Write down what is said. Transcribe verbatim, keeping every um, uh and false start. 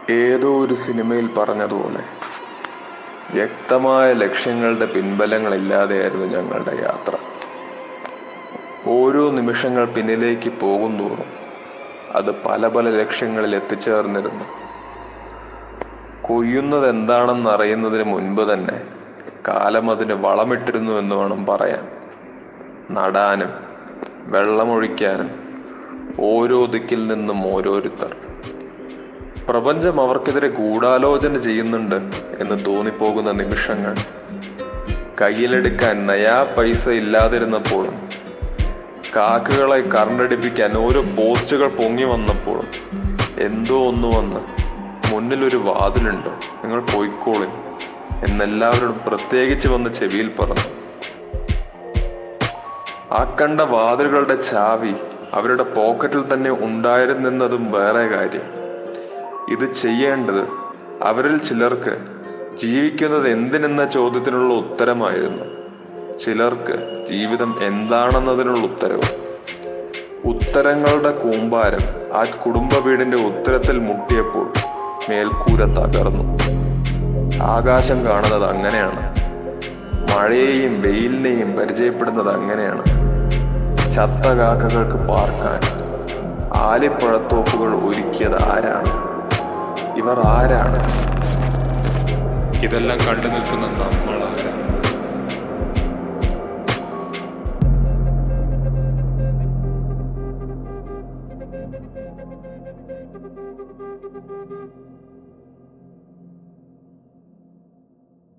ഏതോ ഒരു സിനിമയിൽ പറഞ്ഞതുപോലെ വ്യക്തമായ ലക്ഷ്യങ്ങളുടെ പിൻബലങ്ങളില്ലാതെയായിരുന്നു ഞങ്ങളുടെ യാത്ര. ഓരോ നിമിഷങ്ങൾ പിന്നിലേക്ക് പോകുന്തോറും അത് പല പല ലക്ഷ്യങ്ങളിൽ എത്തിച്ചേർന്നിരുന്നു. കൊയ്യുന്നത് എന്താണെന്ന് അറിയുന്നതിന് മുൻപ് തന്നെ കാലം അതിന് വളമിട്ടിരുന്നു എന്ന് വേണം പറയാൻ. നടാനും വെള്ളമൊഴിക്കാനും ഓരോ ദിക്കിൽ നിന്നും ഓരോരുത്തർ. പ്രപഞ്ചം അവർക്കെതിരെ ഗൂഢാലോചന ചെയ്യുന്നുണ്ട് എന്ന് തോന്നിപ്പോകുന്ന നിമിഷങ്ങൾ. കയ്യിലെടുക്കാൻ നയാ പൈസ ഇല്ലാതിരുന്നപ്പോഴും കാക്കകളെ കറണ്ടടിപ്പിക്കാൻ ഓരോ പോസ്റ്റുകൾ പൊങ്ങി വന്നപ്പോഴും എന്തോ ഒന്ന് വന്ന് മുന്നിലൊരു വാതിലുണ്ട്, നിങ്ങൾ പോയിക്കോളിൻ എന്നെല്ലാവരോടും പ്രത്യേകിച്ച് വന്ന് ചെവിയിൽ പറഞ്ഞു. ആ കണ്ട വാതിലുകളുടെ ചാവി അവരുടെ പോക്കറ്റിൽ തന്നെ ഉണ്ടായിരുന്നെന്നതും വേറെ കാര്യം. ഇത് ചെയ്യേണ്ടത് അവരിൽ ചിലർക്ക് ജീവിക്കുന്നത് എന്തിനെന്ന ചോദ്യത്തിനുള്ള ഉത്തരമായിരുന്നു, ചിലർക്ക് ജീവിതം എന്താണെന്നതിനുള്ള ഉത്തരവും. ഉത്തരങ്ങളുടെ കൂമ്പാരം ആ കുടുംബ വീടിന്റെ ഉത്തരത്തിൽ മുട്ടിയപ്പോൾ മേൽക്കൂര തകർന്നു. ആകാശം കാണുന്നത് അങ്ങനെയാണ്, മഴയെയും വെയിലിനെയും പരിചയപ്പെടുന്നത് അങ്ങനെയാണ്. ചത്ത കാക്കകൾക്ക് പാർക്കാൻ ആലിപ്പഴത്തോപ്പുകൾ ഒരുക്കിയത് ആരാണ്? ഇവർ ആരാണ്? ഇതെല്ലാം കണ്ടു നിൽക്കുന്ന നമ്മളാണ്.